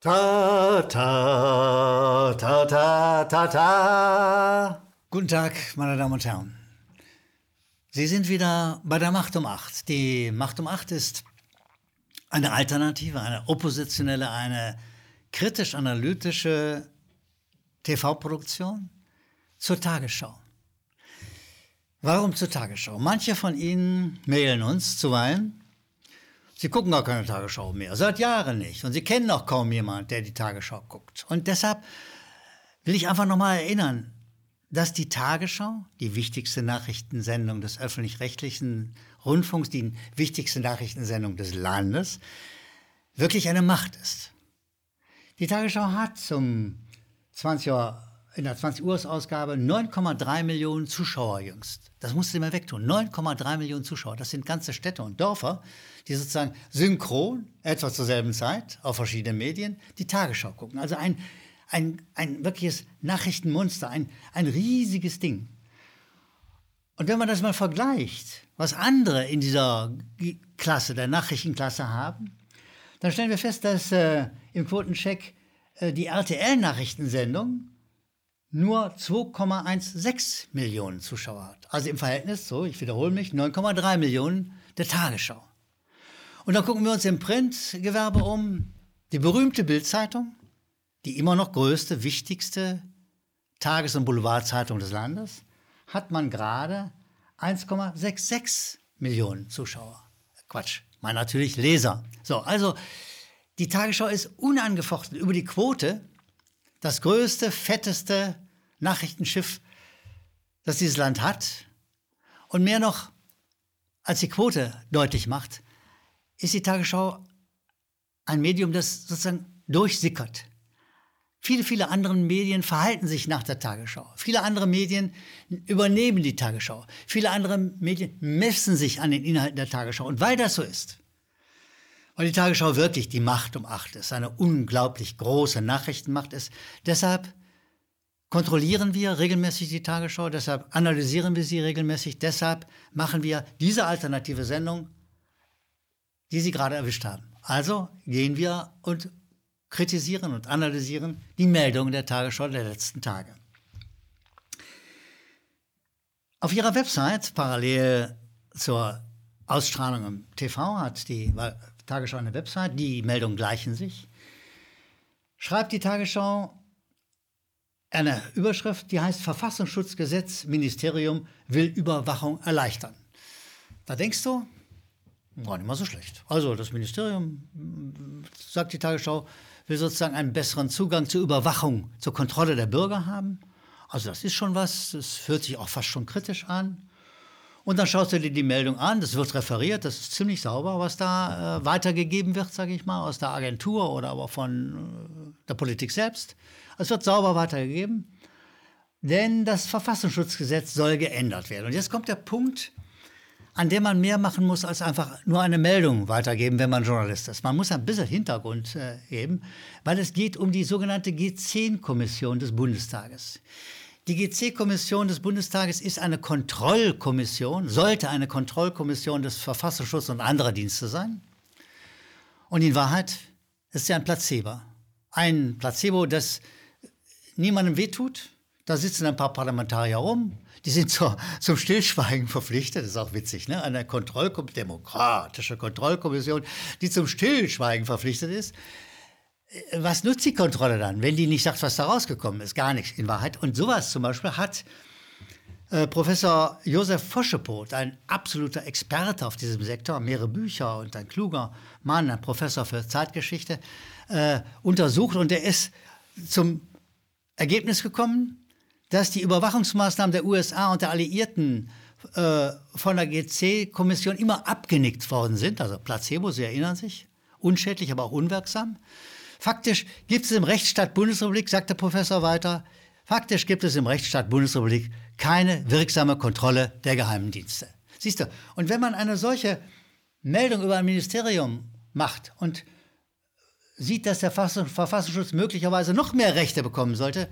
Ta, ta, ta, ta, ta, ta. Guten Tag, meine Damen und Herren. Sie sind wieder bei der Macht um 8. Die Macht um 8 ist eine alternative, eine oppositionelle, eine kritisch-analytische TV-Produktion zur Tagesschau. Warum zur Tagesschau? Manche von Ihnen mailen uns zuweilen, sie gucken gar keine Tagesschau mehr, seit Jahren nicht. Und sie kennen auch kaum jemanden, der die Tagesschau guckt. Und deshalb will ich einfach nochmal erinnern, dass die Tagesschau, die wichtigste Nachrichtensendung des öffentlich-rechtlichen Rundfunks, die wichtigste Nachrichtensendung des Landes, wirklich eine Macht ist. Die Tagesschau hat in der 20-Uhr-Ausgabe 9,3 Millionen Zuschauer jüngst. Das musst du immer wegtun. 9,3 Millionen Zuschauer. Das sind ganze Städte und Dörfer, die sozusagen synchron, etwa zur selben Zeit, auf verschiedenen Medien, die Tagesschau gucken. Also ein wirkliches Nachrichtenmonster, ein riesiges Ding. Und wenn man das mal vergleicht, was andere in dieser Klasse, der Nachrichtenklasse haben, dann stellen wir fest, dass im Quotencheck die RTL-Nachrichtensendung nur 2,16 Millionen Zuschauer hat. Also im Verhältnis, so, ich wiederhole mich, 9,3 Millionen der Tagesschau. Und dann gucken wir uns im Printgewerbe um. Die berühmte Bild-Zeitung, die immer noch größte, wichtigste Tages- und Boulevardzeitung des Landes, hat man gerade 1,66 Millionen Zuschauer. Quatsch, man natürlich Leser. So, also die Tagesschau ist unangefochten über die Quote das größte, fetteste Nachrichtenschiff, das dieses Land hat. Und mehr noch, als die Quote deutlich macht, ist die Tagesschau ein Medium, das sozusagen durchsickert. Viele andere Medien verhalten sich nach der Tagesschau. Viele andere Medien übernehmen die Tagesschau. Viele andere Medien messen sich an den Inhalten der Tagesschau. Und weil das so ist, weil die Tagesschau wirklich die Macht um 8 ist, eine unglaublich große Nachrichtenmacht ist, deshalb kontrollieren wir regelmäßig die Tagesschau, deshalb analysieren wir sie regelmäßig, deshalb machen wir diese alternative Sendung, die Sie gerade erwischt haben. Also gehen wir und kritisieren und analysieren die Meldungen der Tagesschau der letzten Tage. Auf ihrer Website, parallel zur Ausstrahlung im TV, hat die Tagesschau eine Website, die Meldungen gleichen sich, schreibt die Tagesschau eine Überschrift, die heißt Verfassungsschutzgesetz, Ministerium will Überwachung erleichtern. Da denkst du, war nicht mal so schlecht. Also das Ministerium, sagt die Tagesschau, will sozusagen einen besseren Zugang zur Überwachung, zur Kontrolle der Bürger haben. Also das ist schon was, das hört sich auch fast schon kritisch an. Und dann schaust du dir die Meldung an, das wird referiert, das ist ziemlich sauber, was da weitergegeben wird, sage ich mal, aus der Agentur oder aber von der Politik selbst. Es wird sauber weitergegeben, denn das Verfassungsschutzgesetz soll geändert werden. Und jetzt kommt der Punkt, an dem man mehr machen muss, als einfach nur eine Meldung weitergeben, wenn man Journalist ist. Man muss ein bisschen Hintergrund geben, weil es geht um die sogenannte G10-Kommission des Bundestages. Die G10-Kommission des Bundestages ist eine Kontrollkommission, sollte eine Kontrollkommission des Verfassungsschutzes und anderer Dienste sein. Und in Wahrheit ist sie ein Placebo. Ein Placebo, das niemandem wehtut. Da sitzen ein paar Parlamentarier rum, die sind zum Stillschweigen verpflichtet. Das ist auch witzig, ne? Eine demokratische Kontrollkommission, die zum Stillschweigen verpflichtet ist. Was nutzt die Kontrolle dann, wenn die nicht sagt, was da rausgekommen ist? Gar nichts in Wahrheit. Und sowas zum Beispiel hat Professor Josef Foschepot, ein absoluter Experte auf diesem Sektor, mehrere Bücher und ein kluger Mann, ein Professor für Zeitgeschichte, untersucht. Und er ist zum Ergebnis gekommen, dass die Überwachungsmaßnahmen der USA und der Alliierten von der GC-Kommission immer abgenickt worden sind. Also Placebo, Sie erinnern sich, unschädlich, aber auch unwirksam. Faktisch gibt es im Rechtsstaat Bundesrepublik, sagt der Professor weiter, faktisch gibt es im Rechtsstaat Bundesrepublik keine wirksame Kontrolle der geheimen Dienste. Siehst du, und wenn man eine solche Meldung über ein Ministerium macht und sieht, dass der Verfassungsschutz möglicherweise noch mehr Rechte bekommen sollte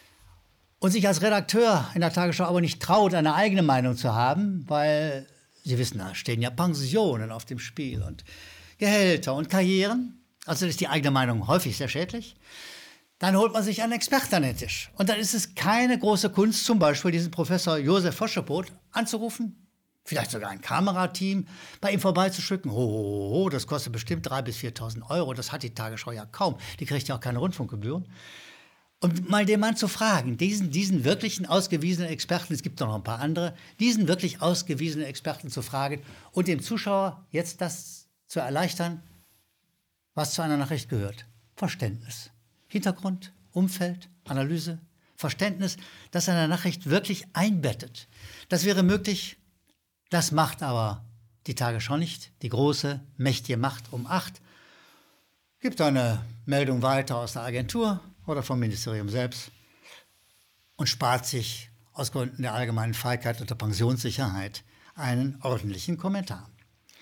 und sich als Redakteur in der Tagesschau aber nicht traut, eine eigene Meinung zu haben, weil Sie wissen, da stehen ja Pensionen auf dem Spiel und Gehälter und Karrieren. also ist die eigene Meinung häufig sehr schädlich, dann holt man sich einen Experten an den Tisch. Und dann ist es keine große Kunst, zum Beispiel diesen Professor Josef Foschepot anzurufen, vielleicht sogar ein Kamerateam, bei ihm vorbeizuschicken. Das kostet bestimmt 3.000 bis 4.000 Euro. Das hat die Tagesschau ja kaum. Die kriegt ja auch keine Rundfunkgebühren. Und mal den Mann zu fragen, diesen wirklichen ausgewiesenen Experten, es gibt noch ein paar andere, diesen wirklich ausgewiesenen Experten zu fragen und dem Zuschauer jetzt das zu erleichtern, was zu einer Nachricht gehört. Verständnis. Hintergrund, Umfeld, Analyse, Verständnis, das eine Nachricht wirklich einbettet. Das wäre möglich, das macht aber die Tagesschau nicht. Die große, mächtige Macht um 8 gibt eine Meldung weiter aus der Agentur oder vom Ministerium selbst und spart sich aus Gründen der allgemeinen Feigheit und der Pensionssicherheit einen ordentlichen Kommentar.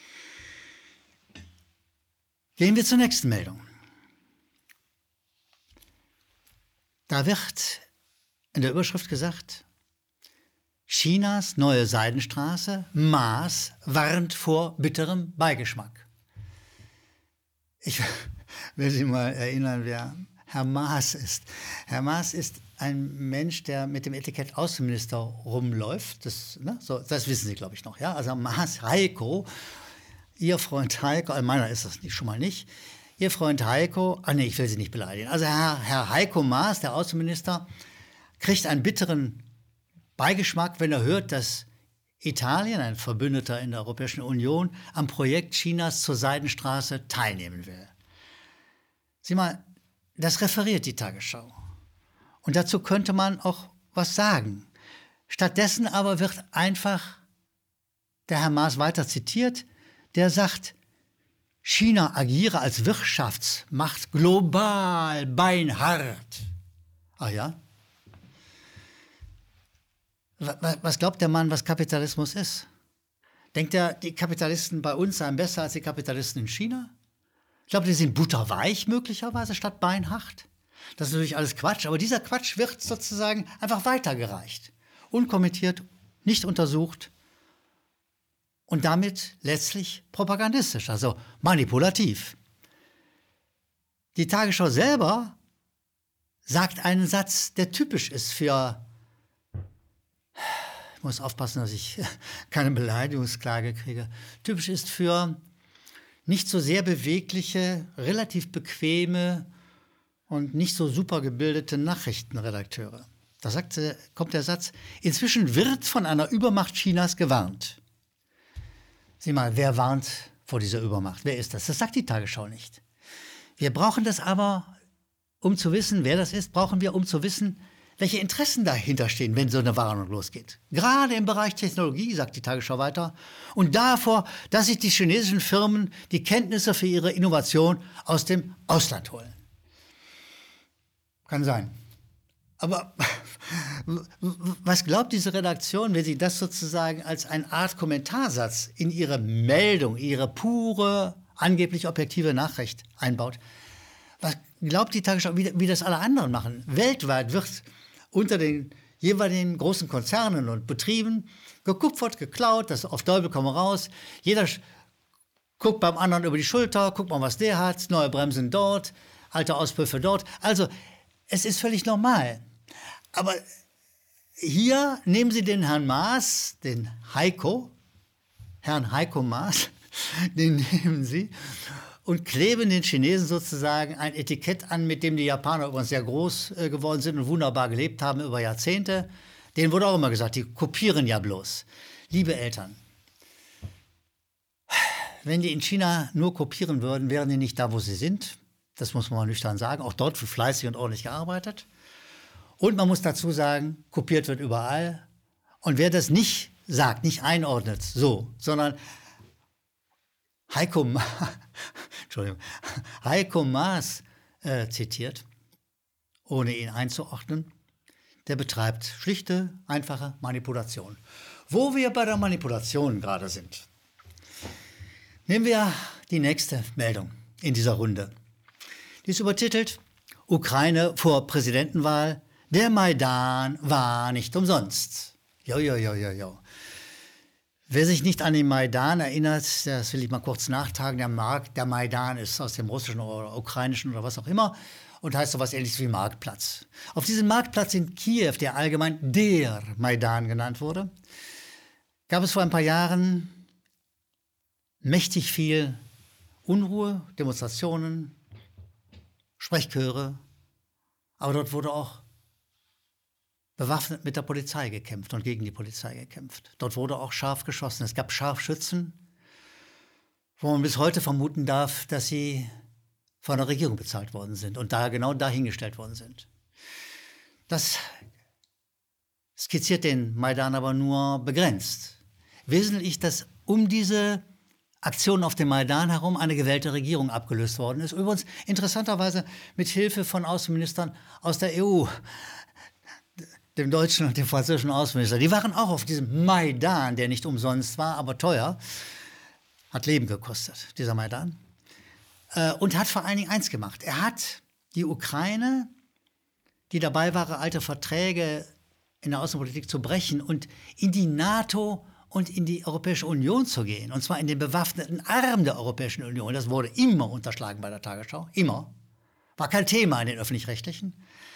Gehen wir zur nächsten Meldung. Da wird in der Überschrift gesagt, Chinas neue Seidenstraße, Maas warnt vor bitterem Beigeschmack. Ich will Sie mal erinnern, wer Herr Maas ist. Herr Maas ist ein Mensch, der mit dem Etikett Außenminister rumläuft. Das wissen Sie, glaube ich, noch. Ja? Also Maas Heiko, Ihr Freund Heiko, meiner ist das schon mal nicht. Ihr Freund Heiko, ich will Sie nicht beleidigen. Also Herr Heiko Maas, der Außenminister, kriegt einen bitteren Beigeschmack, wenn er hört, dass Italien, ein Verbündeter in der Europäischen Union, am Projekt Chinas zur Seidenstraße teilnehmen will. Sieh mal, das referiert die Tagesschau. Und dazu könnte man auch was sagen. Stattdessen aber wird einfach der Herr Maas weiter zitiert, der sagt, China agiere als Wirtschaftsmacht global beinhart. Ach ja? Was glaubt der Mann, was Kapitalismus ist? Denkt er, die Kapitalisten bei uns seien besser als die Kapitalisten in China? Ich glaube, die sind butterweich möglicherweise statt beinhart. Das ist natürlich alles Quatsch, aber dieser Quatsch wird sozusagen einfach weitergereicht. Unkommentiert, nicht untersucht und damit letztlich propagandistisch, also manipulativ. Die Tagesschau selber sagt einen Satz, der typisch ist für, ich muss aufpassen, dass ich keine Beleidigungsklage kriege, typisch ist für nicht so sehr bewegliche, relativ bequeme und nicht so super gebildete Nachrichtenredakteure. Da kommt der Satz, inzwischen wird von einer Übermacht Chinas gewarnt. Sieh mal, wer warnt vor dieser Übermacht? Wer ist das? Das sagt die Tagesschau nicht. Wir brauchen das aber, um zu wissen, wer das ist, brauchen wir, um zu wissen, welche Interessen dahinter stehen, wenn so eine Warnung losgeht. Gerade im Bereich Technologie, sagt die Tagesschau weiter, und davor, dass sich die chinesischen Firmen die Kenntnisse für ihre Innovation aus dem Ausland holen. Kann sein. Aber was glaubt diese Redaktion, wenn sie das sozusagen als eine Art Kommentarsatz in ihre Meldung, ihre pure, angeblich objektive Nachricht einbaut? Was glaubt die Tagesschau, wie das alle anderen machen? Weltweit wird unter den jeweiligen großen Konzernen und Betrieben gekupfert, geklaut, das auf Teufel komm raus. Jeder guckt beim anderen über die Schulter, guckt mal, was der hat, neue Bremsen dort, alte Auspuffe dort. Also es ist völlig normal. Aber hier nehmen Sie den Herrn Maas, den Herrn Heiko Maas, den nehmen Sie und kleben den Chinesen sozusagen ein Etikett an, mit dem die Japaner übrigens sehr groß geworden sind und wunderbar gelebt haben über Jahrzehnte. Denen wurde auch immer gesagt, die kopieren ja bloß. Liebe Eltern, wenn die in China nur kopieren würden, wären die nicht da, wo sie sind. Das muss man mal nüchtern sagen. Auch dort wird fleißig und ordentlich gearbeitet. Und man muss dazu sagen, kopiert wird überall. Und wer das nicht sagt, nicht einordnet, so, sondern Heiko Maas zitiert, ohne ihn einzuordnen, der betreibt schlichte, einfache Manipulation. Wo wir bei der Manipulation gerade sind, nehmen wir die nächste Meldung in dieser Runde. Die ist übertitelt, Ukraine vor Präsidentenwahl, der Maidan war nicht umsonst. Jo. Wer sich nicht an den Maidan erinnert, das will ich mal kurz nachtragen. Der Maidan ist aus dem Russischen oder Ukrainischen oder was auch immer und heißt so was Ähnliches wie Marktplatz. Auf diesem Marktplatz in Kiew, der allgemein der Maidan genannt wurde, gab es vor ein paar Jahren mächtig viel Unruhe, Demonstrationen, Sprechchöre, aber dort wurde auch bewaffnet mit der Polizei gekämpft und gegen die Polizei gekämpft. Dort wurde auch scharf geschossen. Es gab Scharfschützen, wo man bis heute vermuten darf, dass sie von der Regierung bezahlt worden sind und da genau dahingestellt worden sind. Das skizziert den Maidan aber nur begrenzt. Wesentlich, dass um diese Aktionen auf dem Maidan herum eine gewählte Regierung abgelöst worden ist. Übrigens interessanterweise mit Hilfe von Außenministern aus der EU, dem deutschen und dem französischen Außenminister. Die waren auch auf diesem Maidan, der nicht umsonst war, aber teuer, hat Leben gekostet, dieser Maidan, und hat vor allen Dingen eins gemacht. Er hat die Ukraine, die dabei war, alte Verträge in der Außenpolitik zu brechen und in die NATO und in die Europäische Union zu gehen, und zwar in den bewaffneten Arm der Europäischen Union. Das wurde immer unterschlagen bei der Tagesschau, immer. War kein Thema in den Öffentlich-Rechtlichen.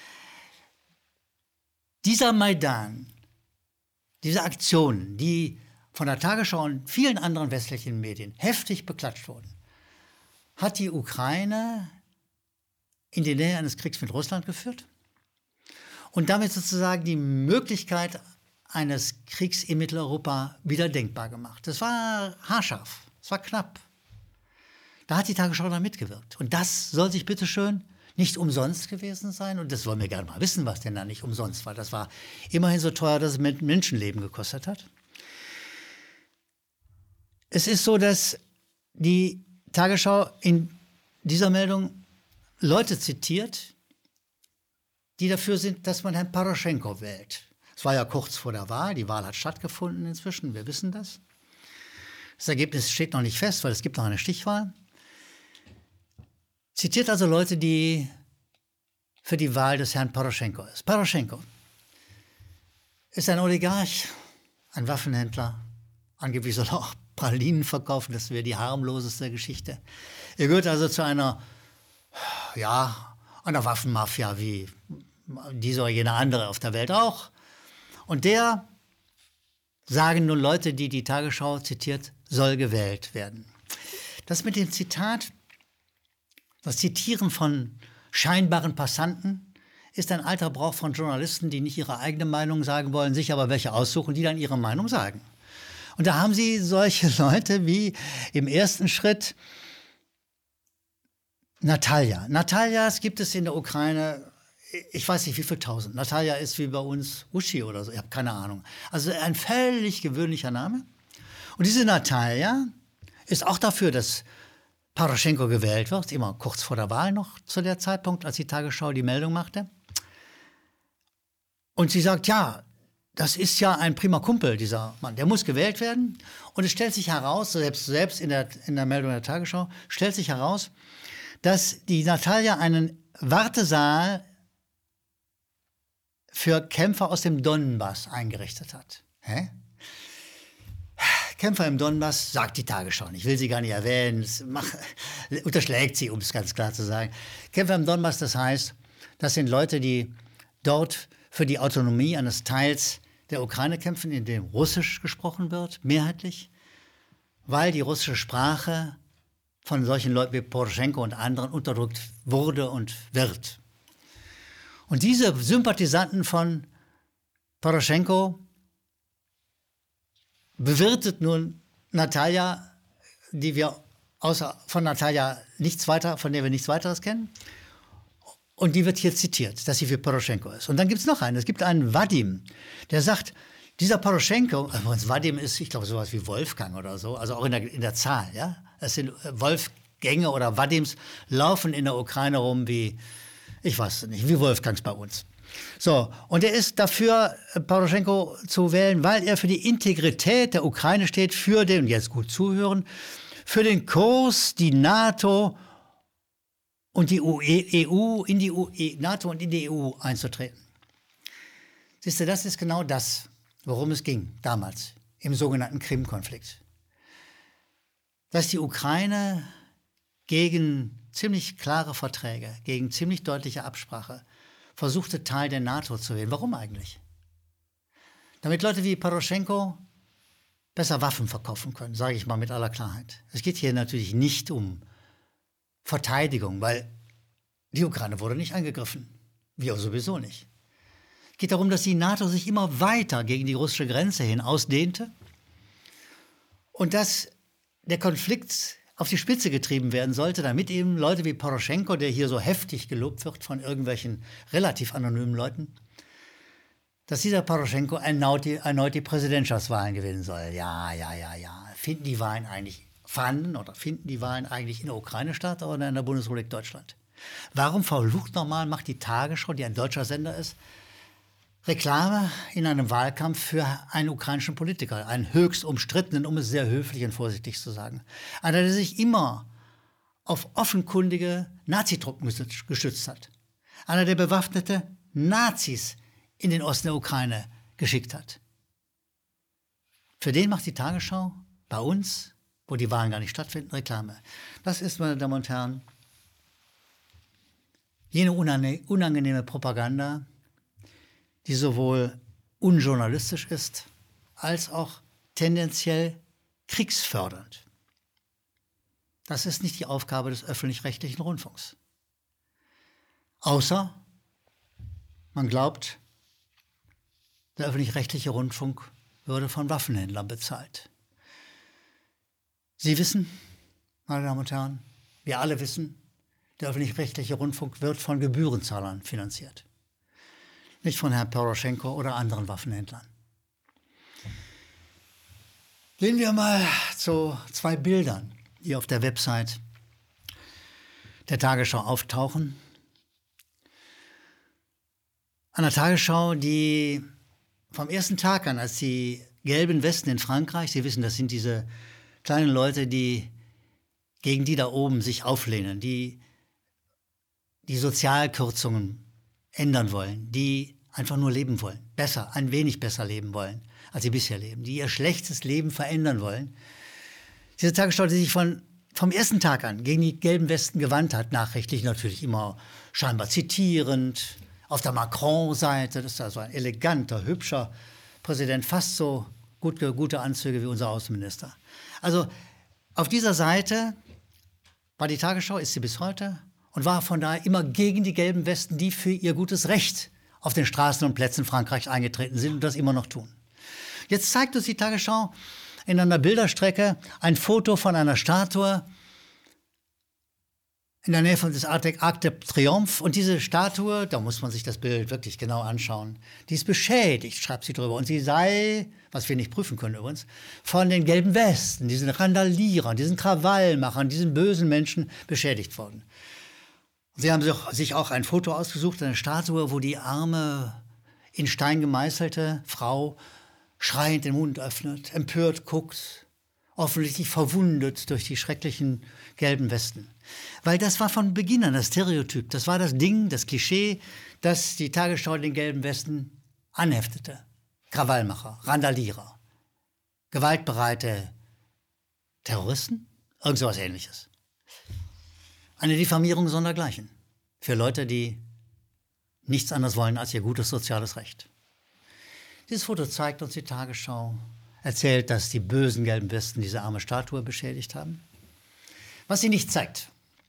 Dieser Maidan, diese Aktionen, die von der Tagesschau und vielen anderen westlichen Medien heftig beklatscht wurden, hat die Ukraine in die Nähe eines Kriegs mit Russland geführt und damit sozusagen die Möglichkeit eines Kriegs in Mitteleuropa wieder denkbar gemacht. Das war haarscharf, das war knapp. Da hat die Tagesschau dann mitgewirkt. Und das soll sich bitteschön nicht umsonst gewesen sein. Und das wollen wir gerne mal wissen, was denn da nicht umsonst war. Das war immerhin so teuer, dass es Menschenleben gekostet hat. Es ist so, dass die Tagesschau in dieser Meldung Leute zitiert, die dafür sind, dass man Herrn Poroschenko wählt. Es war ja kurz vor der Wahl, die Wahl hat stattgefunden inzwischen, wir wissen das. Das Ergebnis steht noch nicht fest, weil es gibt noch eine Stichwahl. Zitiert also Leute, die für die Wahl des Herrn Poroschenko ist. Poroschenko ist ein Oligarch, ein Waffenhändler. Angeblich soll er auch Pralinen verkaufen, das wäre die harmloseste Geschichte. Er gehört also zu einer Waffenmafia, wie diese oder jene andere auf der Welt auch. Und der, sagen nun Leute, die die Tagesschau zitiert, soll gewählt werden. Das mit dem Zitat, das Zitieren von scheinbaren Passanten, ist ein alter Brauch von Journalisten, die nicht ihre eigene Meinung sagen wollen, sich aber welche aussuchen, die dann ihre Meinung sagen. Und da haben sie solche Leute wie im ersten Schritt Natalja. Nataljas gibt es in der Ukraine, ich weiß nicht wie viel tausend. Natalja ist wie bei uns Uschi oder so, ich habe keine Ahnung. Also ein völlig gewöhnlicher Name. Und diese Natalja ist auch dafür, dass Poroschenko gewählt wird, immer kurz vor der Wahl noch zu der Zeitpunkt, als die Tagesschau die Meldung machte. Und sie sagt, ja, das ist ja ein prima Kumpel, dieser Mann, der muss gewählt werden. Und es stellt sich heraus, selbst in der Meldung der Tagesschau, stellt sich heraus, dass die Natalja einen Wartesaal für Kämpfer aus dem Donbass eingerichtet hat. Hä? Kämpfer im Donbass, sagt die Tagesschau nicht, ich will sie gar nicht erwähnen, unterschlägt sie, um es ganz klar zu sagen. Kämpfer im Donbass, das heißt, das sind Leute, die dort für die Autonomie eines Teils der Ukraine kämpfen, in dem Russisch gesprochen wird, mehrheitlich, weil die russische Sprache von solchen Leuten wie Poroschenko und anderen unterdrückt wurde und wird. Und diese Sympathisanten von Poroschenko bewirtet nun Natalja, die wir außer von Natalja von der wir nichts weiteres kennen. Und die wird hier zitiert, dass sie für Poroschenko ist. Und dann gibt es noch einen, es gibt einen Vadim, der sagt, dieser Poroschenko, also Vadim ist, ich glaube, sowas wie Wolfgang oder so, also auch in der Zahl, ja. Es sind Wolfgänge oder Vadims laufen in der Ukraine rum wie, ich weiß nicht, wie Wolfgangs bei uns. So, und er ist dafür, Poroschenko zu wählen, weil er für die Integrität der Ukraine steht, für den, jetzt gut zuhören, für den Kurs, die NATO und die EU, in die NATO und in die EU einzutreten. Siehst du, das ist genau das, worum es ging damals im sogenannten Krim-Konflikt. Dass die Ukraine gegen ziemlich klare Verträge, gegen ziemlich deutliche Absprache versuchte, Teil der NATO zu werden. Warum eigentlich? Damit Leute wie Poroschenko besser Waffen verkaufen können, sage ich mal mit aller Klarheit. Es geht hier natürlich nicht um Verteidigung, weil die Ukraine wurde nicht angegriffen. Wir sowieso nicht. Es geht darum, dass die NATO sich immer weiter gegen die russische Grenze hin ausdehnte und dass der Konflikt auf die Spitze getrieben werden sollte, damit eben Leute wie Poroschenko, der hier so heftig gelobt wird von irgendwelchen relativ anonymen Leuten, dass dieser Poroschenko erneut die Präsidentschaftswahlen gewinnen soll. Ja. Finden die Wahlen eigentlich in der Ukraine statt oder in der Bundesrepublik Deutschland? Warum verflucht nochmal macht die Tagesschau, die ein deutscher Sender ist, Reklame in einem Wahlkampf für einen ukrainischen Politiker, einen höchst umstrittenen, um es sehr höflich und vorsichtig zu sagen. Einer, der sich immer auf offenkundige Nazitruppen gestützt hat. Einer, der bewaffnete Nazis in den Osten der Ukraine geschickt hat. Für den macht die Tagesschau bei uns, wo die Wahlen gar nicht stattfinden, Reklame. Das ist, meine Damen und Herren, jene unangenehme Propaganda, die sowohl unjournalistisch ist, als auch tendenziell kriegsfördernd. Das ist nicht die Aufgabe des öffentlich-rechtlichen Rundfunks. Außer man glaubt, der öffentlich-rechtliche Rundfunk würde von Waffenhändlern bezahlt. Sie wissen, meine Damen und Herren, wir alle wissen, der öffentlich-rechtliche Rundfunk wird von Gebührenzahlern finanziert. Nicht von Herrn Poroschenko oder anderen Waffenhändlern. Gehen wir mal zu 2 Bildern, die auf der Website der Tagesschau auftauchen. Einer Tagesschau, die vom ersten Tag an, als die gelben Westen in Frankreich, Sie wissen, das sind diese kleinen Leute, gegen die da oben sich auflehnen, die Sozialkürzungen ändern wollen, die einfach nur leben wollen, ein wenig besser leben wollen, als sie bisher leben, die ihr schlechtes Leben verändern wollen. Diese Tagesschau, die sich vom ersten Tag an gegen die gelben Westen gewandt hat, nachrichtlich natürlich immer scheinbar zitierend, auf der Macron-Seite, das ist also ein eleganter, hübscher Präsident, fast so gute Anzüge wie unser Außenminister. Also auf dieser Seite war die Tagesschau, ist sie bis heute, und war von daher immer gegen die gelben Westen, die für ihr gutes Recht auf den Straßen und Plätzen Frankreichs eingetreten sind und das immer noch tun. Jetzt zeigt uns die Tagesschau in einer Bilderstrecke ein Foto von einer Statue in der Nähe von des Arc de Triomphe. Und diese Statue, da muss man sich das Bild wirklich genau anschauen, die ist beschädigt, schreibt sie drüber. Und sie sei, was wir nicht prüfen können übrigens, von den gelben Westen, diesen Randalierern, diesen Krawallmachern, diesen bösen Menschen beschädigt worden. Sie haben sich auch ein Foto ausgesucht, eine Statue, wo die arme, in Stein gemeißelte Frau schreiend den Mund öffnet, empört guckt, offensichtlich verwundet durch die schrecklichen gelben Westen. Weil das war von Beginn an das Stereotyp, das war das Ding, das Klischee, das die Tagesschau den gelben Westen anheftete. Krawallmacher, Randalierer, gewaltbereite Terroristen, irgend sowas Ähnliches. Eine Diffamierung sondergleichen für Leute, die nichts anderes wollen als ihr gutes soziales Recht. Dieses Foto zeigt uns die Tagesschau, erzählt, dass die bösen gelben Westen diese arme Statue beschädigt haben. Was sie nicht zeigt,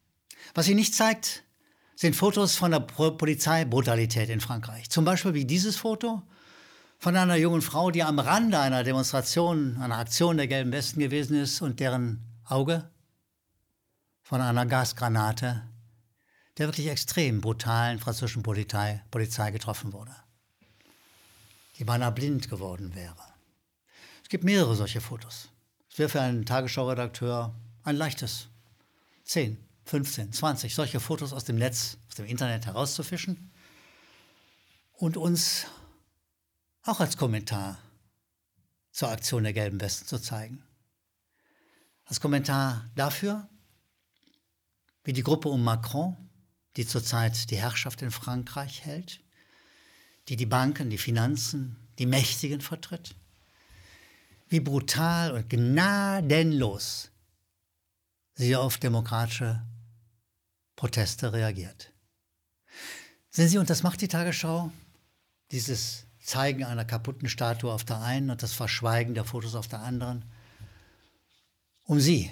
sind Fotos von der Polizeibrutalität in Frankreich. Zum Beispiel wie dieses Foto von einer jungen Frau, die am Rande einer Demonstration, einer Aktion der gelben Westen gewesen ist und deren Auge von einer Gasgranate der wirklich extrem brutalen französischen Polizei getroffen wurde, die beinahe blind geworden wäre. Es gibt mehrere solche Fotos. Es wäre für einen Tagesschau-Redakteur ein leichtes 10, 15, 20 solche Fotos aus dem Netz, aus dem Internet herauszufischen und uns auch als Kommentar zur Aktion der gelben Westen zu zeigen. Als Kommentar dafür, wie die Gruppe um Macron, die zurzeit die Herrschaft in Frankreich hält, die Banken, die Finanzen, die Mächtigen vertritt, wie brutal und gnadenlos sie auf demokratische Proteste reagiert. Sehen Sie, und das macht die Tagesschau, dieses Zeigen einer kaputten Statue auf der einen und das Verschweigen der Fotos auf der anderen, um Sie,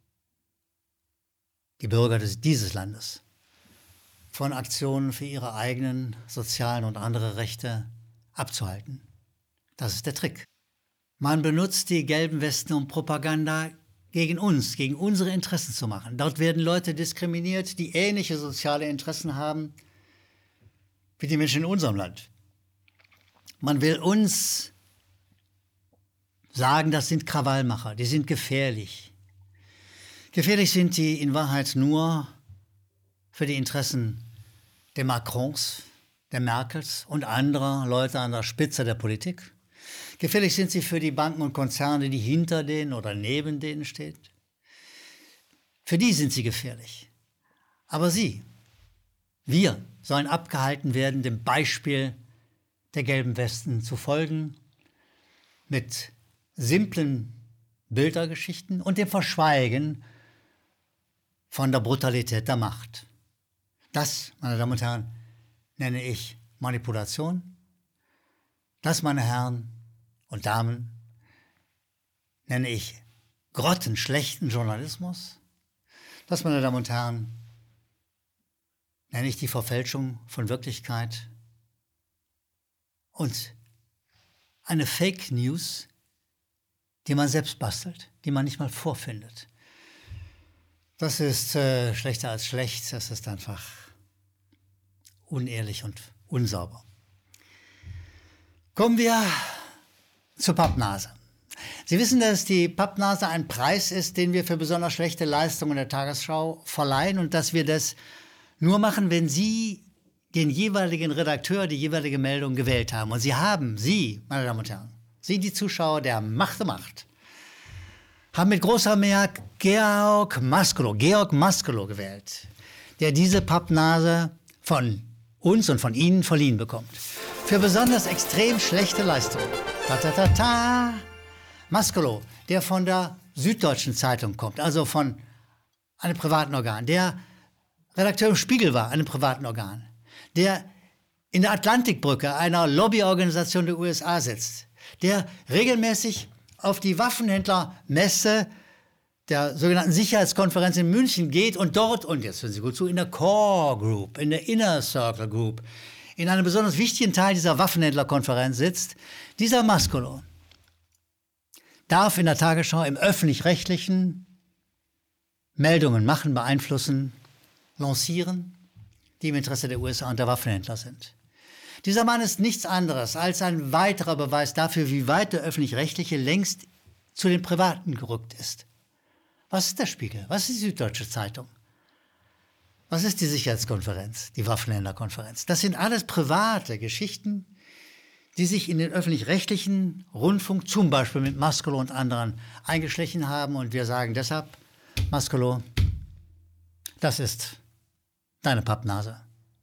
die Bürger dieses Landes, von Aktionen für ihre eigenen sozialen und andere Rechte abzuhalten. Das ist der Trick. Man benutzt die gelben Westen, um Propaganda gegen uns, gegen unsere Interessen zu machen. Dort werden Leute diskriminiert, die ähnliche soziale Interessen haben wie die Menschen in unserem Land. Man will uns sagen, das sind Krawallmacher, die sind gefährlich. Gefährlich sind die in Wahrheit nur für die Interessen der Macrons, der Merkels und anderer Leute an der Spitze der Politik. Gefährlich sind sie für die Banken und Konzerne, die hinter denen oder neben denen stehen. Für die sind sie gefährlich. Aber sie, wir, sollen abgehalten werden, dem Beispiel der gelben Westen zu folgen, mit simplen Bildergeschichten und dem Verschweigen von der Brutalität der Macht. Das, meine Damen und Herren, nenne ich Manipulation. Das, meine Herren und Damen, nenne ich grottenschlechten Journalismus. Das, meine Damen und Herren, nenne ich die Verfälschung von Wirklichkeit und eine Fake News, die man selbst bastelt, die man nicht mal vorfindet. Das ist schlechter als schlecht, das ist einfach unehrlich und unsauber. Kommen wir zur Pappnase. Sie wissen, dass die Pappnase ein Preis ist, den wir für besonders schlechte Leistungen der Tagesschau verleihen und dass wir das nur machen, wenn Sie den jeweiligen Redakteur, die jeweilige Meldung gewählt haben. Und Sie, meine Damen und Herren, Sie, die Zuschauer der Macht der Macht, haben mit großer Mehrheit Georg Mascolo gewählt, der diese Pappnase von uns und von Ihnen verliehen bekommt. Für besonders extrem schlechte Leistungen. Mascolo, der von der Süddeutschen Zeitung kommt, also von einem privaten Organ, der Redakteur im Spiegel war, einem privaten Organ, der in der Atlantikbrücke, einer Lobbyorganisation der USA sitzt, der regelmäßig auf die Waffenhändlermesse der sogenannten Sicherheitskonferenz in München geht und dort, und jetzt hören Sie gut zu, in der Core Group, in der Inner Circle Group, in einem besonders wichtigen Teil dieser Waffenhändlerkonferenz sitzt, dieser Mascolo darf in der Tagesschau im Öffentlich-Rechtlichen Meldungen machen, beeinflussen, lancieren, die im Interesse der USA und der Waffenhändler sind. Dieser Mann ist nichts anderes als ein weiterer Beweis dafür, wie weit der Öffentlich-Rechtliche längst zu den Privaten gerückt ist. Was ist der Spiegel? Was ist die Süddeutsche Zeitung? Was ist die Sicherheitskonferenz, die Waffenhändlerkonferenz? Das sind alles private Geschichten, die sich in den öffentlich-rechtlichen Rundfunk, zum Beispiel mit Mascolo und anderen, eingeschlichen haben. Und wir sagen deshalb, Mascolo, das ist deine Pappnase.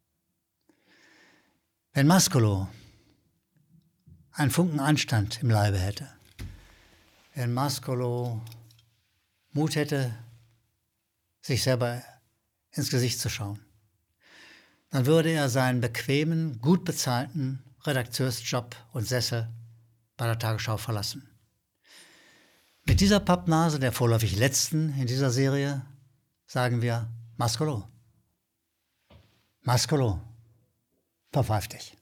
Wenn Mascolo einen Funken Anstand im Leibe hätte, wenn Mascolo Mut hätte, sich selber ins Gesicht zu schauen, dann würde er seinen bequemen, gut bezahlten Redakteursjob und Sessel bei der Tagesschau verlassen. Mit dieser Pappnase, der vorläufig letzten in dieser Serie, sagen wir Mascolo. Mascolo, verpfeif dich.